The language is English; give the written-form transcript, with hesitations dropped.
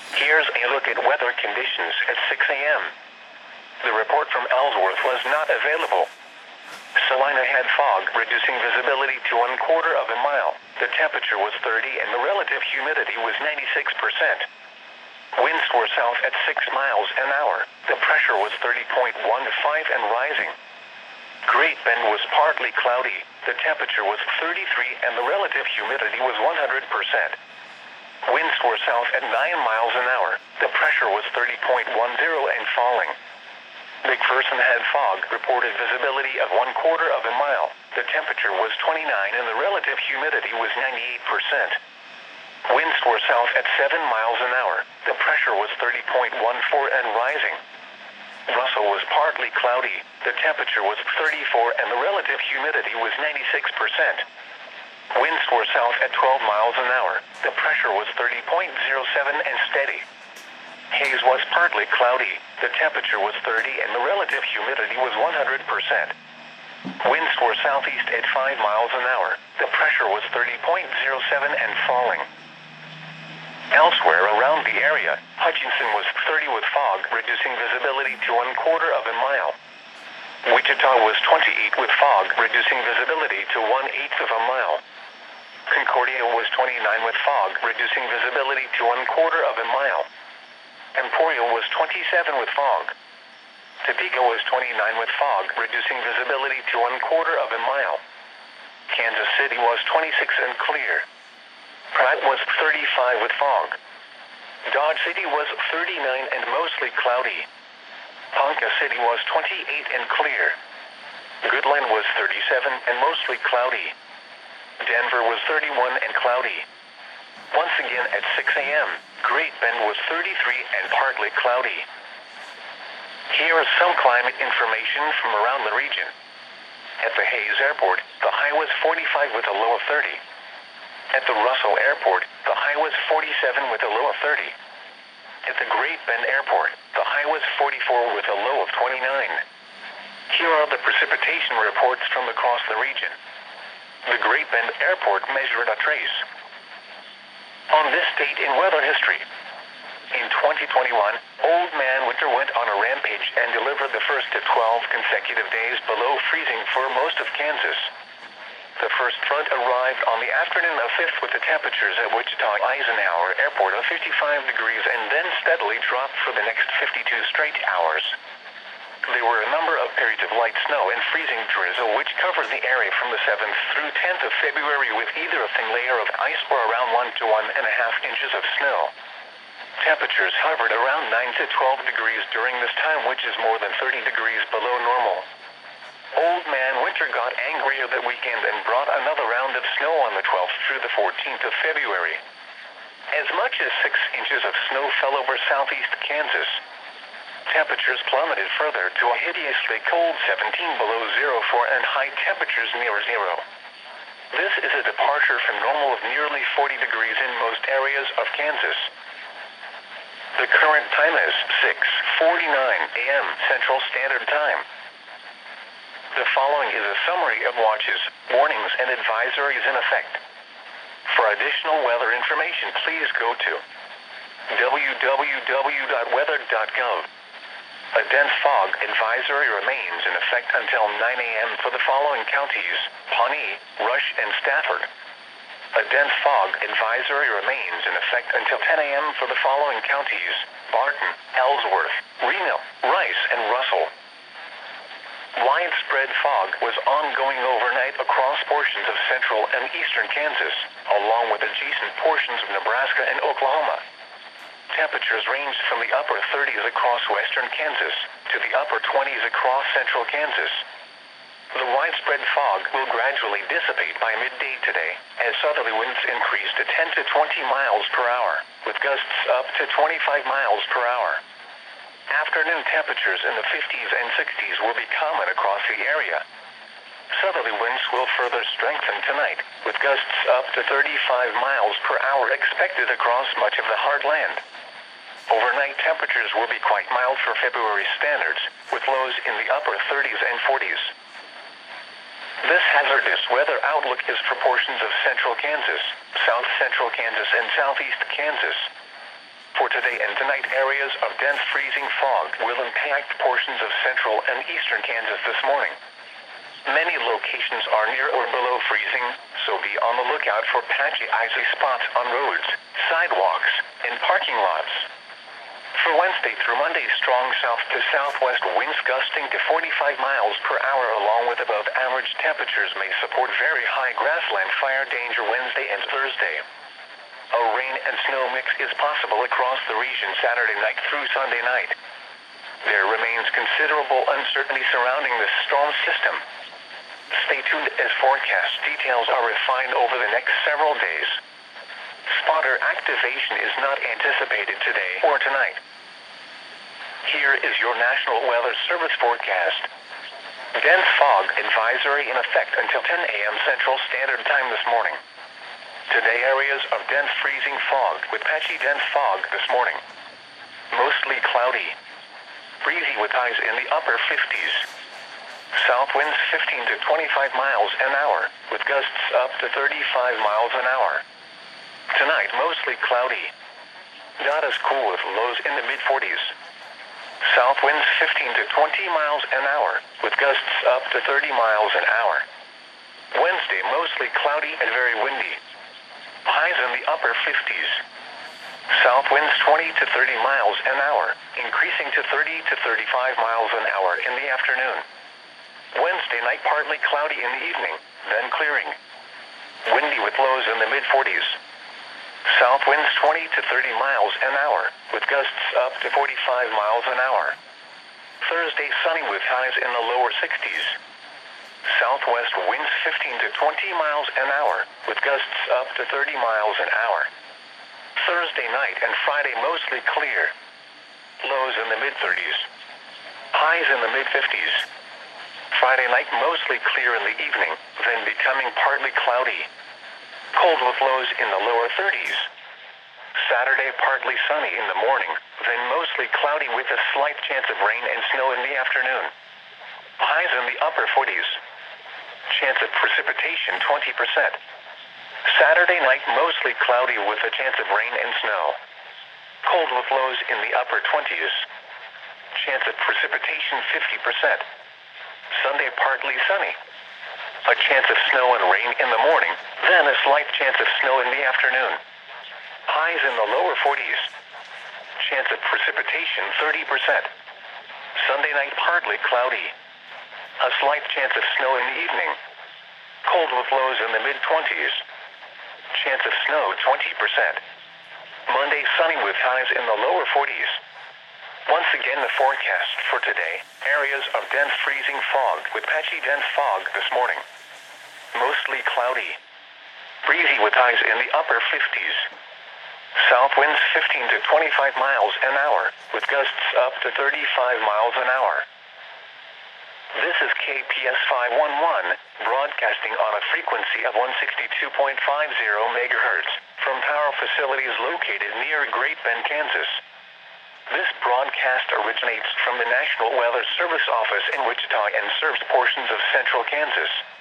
Here's a look at weather conditions at 6 a.m. The report from Ellsworth was not available. Salina had fog, reducing visibility to 1/4 of a mile. The temperature was 30 and the relative humidity was 96%. Winds were south at 6 miles an hour. The pressure was 30.15 and rising. Great Bend was partly cloudy. The temperature was 33 and the relative humidity was 100%. Winds were south at 9 miles an hour. The pressure was 30.10 and falling. McPherson had fog, reported visibility of 1/4 of a mile. The temperature was 29 and the relative humidity was 98%. Winds were south at 7 miles an hour. The pressure was 30.14 and rising. Russell was partly cloudy. The temperature was 34 and the relative humidity was 96%. Winds were south at 12 miles an hour. The pressure was 30.07 and steady. Hays was partly cloudy. The temperature was 30 and the relative humidity was 100%. Winds were southeast at 5 miles an hour. The pressure was 30.07 and falling. Elsewhere around the area, Hutchinson was 30 with fog, reducing visibility to 1/4 of a mile. Wichita was 28 with fog, reducing visibility to 1/8 of a mile. Concordia was 29 with fog, reducing visibility to 1/4 of a mile. Emporia was 27 with fog. Topeka was 29 with fog, reducing visibility to 1/4 of a mile. Kansas City was 26 and clear. Pratt was 35 with fog. Dodge City was 39 and mostly cloudy. Ponca City was 28 and clear. Goodland was 37 and mostly cloudy. Denver was 31 and cloudy. Once again at 6 a.m., Great Bend was 33 and partly cloudy. Here is some climate information from around the region. At the Hays Airport, the high was 45 with a low of 30. At the Russell Airport, the high was 47 with a low of 30. At the Great Bend Airport, the high was 44 with a low of 29. Here are the precipitation reports from across the region. The Great Bend Airport measured a trace. On this date in weather history, in 2021, Old Man Winter went on a rampage and delivered the first to 12 consecutive days below freezing for most of Kansas. The first front arrived on the afternoon of 5th with the temperatures at Wichita Eisenhower Airport of 55 degrees and then steadily dropped for the next 52 straight hours. There were a number of periods of light snow and freezing drizzle which covered the area from the 7th through 10th of February with either a thin layer of ice or around 1 to 1.5 inches of snow. Temperatures hovered around 9 to 12 degrees during this time, which is more than 30 degrees below normal. Old Man Winter got angrier that weekend and brought another round of snow on the 12th through the 14th of February. As much as 6 inches of snow fell over southeast Kansas. Temperatures plummeted further to a hideously cold 17 below zero for and high temperatures near zero. This is a departure from normal of nearly 40 degrees in most areas of Kansas. The current time is 6:49 a.m. Central Standard Time. The following is a summary of watches, warnings, and advisories in effect. For additional weather information, please go to www.weather.gov. A dense fog advisory remains in effect until 9 a.m. for the following counties: Pawnee, Rush, and Stafford. A dense fog advisory remains in effect until 10 a.m. for the following counties: Barton, Ellsworth, Reno, Rice, and Russell. Widespread fog was ongoing overnight across portions of central and eastern Kansas, along with adjacent portions of Nebraska and Oklahoma. Temperatures ranged from the upper 30s across western Kansas to the upper 20s across central Kansas. The widespread fog will gradually dissipate by midday today, as southerly winds increase to 10 to 20 miles per hour, with gusts up to 25 miles per hour. Afternoon temperatures in the 50s and 60s will be common across the area. Southerly winds will further strengthen tonight, with gusts up to 35 miles per hour expected across much of the heartland. Overnight temperatures will be quite mild for February standards, with lows in the upper 30s and 40s. This hazardous weather outlook is for portions of central Kansas, south central Kansas, and southeast Kansas. For today and tonight, areas of dense freezing fog will impact portions of central and eastern Kansas this morning. Many locations are near or below freezing, so be on the lookout for patchy icy spots on roads, sidewalks, and parking lots. For Wednesday through Monday, strong south to southwest winds gusting to 45 miles per hour along with above average temperatures may support very high grassland fire danger Wednesday and Thursday. A rain and snow mix is possible across the region Saturday night through Sunday night. There remains considerable uncertainty surrounding this storm system. Stay tuned as forecast details are refined over the next several days. Spotter activation is not anticipated today or tonight. Here is your National Weather Service forecast. Dense fog advisory in effect until 10 a.m. Central Standard Time this morning. Today, areas of dense freezing fog with patchy dense fog this morning. Mostly cloudy. Breezy with highs in the upper 50s. South winds 15 to 25 miles an hour, with gusts up to 35 miles an hour. Tonight, mostly cloudy. Not as cool with lows in the mid-40s. South winds 15 to 20 miles an hour, with gusts up to 30 miles an hour. Wednesday, mostly cloudy and very windy. Highs in the upper 50s. South winds 20 to 30 miles an hour, increasing to 30 to 35 miles an hour in the afternoon. Wednesday night, partly cloudy in the evening, then clearing. Windy with lows in the mid-40s. South winds 20 to 30 miles an hour, with gusts up to 45 miles an hour. Thursday, sunny with highs in the lower 60s. Southwest winds 15 to 20 miles an hour, with gusts up to 30 miles an hour. Thursday night and Friday, mostly clear. Lows in the mid-30s. Highs in the mid-50s. Friday night, mostly clear in the evening, then becoming partly cloudy. Cold with lows in the lower 30s. Saturday, partly sunny in the morning, then mostly cloudy with a slight chance of rain and snow in the afternoon. Highs in the upper 40s. Chance of precipitation 20%. Saturday night, mostly cloudy with a chance of rain and snow. Cold with lows in the upper 20s. Chance of precipitation 50%. Sunday, partly sunny. A chance of snow and rain in the morning, then a slight chance of snow in the afternoon. Highs in the lower 40s. Chance of precipitation 30%. Sunday night, partly cloudy. A slight chance of snow in the evening. Cold with lows in the mid-20s. Chance of snow 20%. Monday, sunny with highs in the lower 40s. Once again, the forecast for today, areas of dense freezing fog with patchy dense fog this morning. Mostly cloudy. Breezy with highs in the upper 50s. South winds 15 to 25 miles an hour, with gusts up to 35 miles an hour. This is KPS 511, broadcasting on a frequency of 162.50 megahertz, from power facilities located near Great Bend, Kansas. This broadcast originates from the National Weather Service office in Wichita and serves portions of central Kansas.